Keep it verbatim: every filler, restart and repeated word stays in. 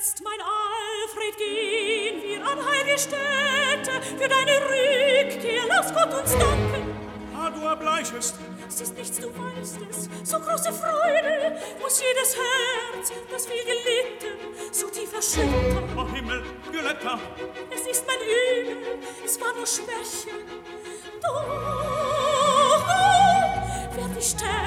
jetzt, mein Alfred, gehen wir an heilige Stätte, für deine Rückkehr, lass Gott uns danken. Ah, du erbleichest. Es ist nichts, du weißt es, so große Freude muss jedes Herz, das viel gelitten, so tief erschüttern. Oh Himmel, Violetta! Es ist mein Übel, es war nur Schwäche, doch, oh, werd ich sterben.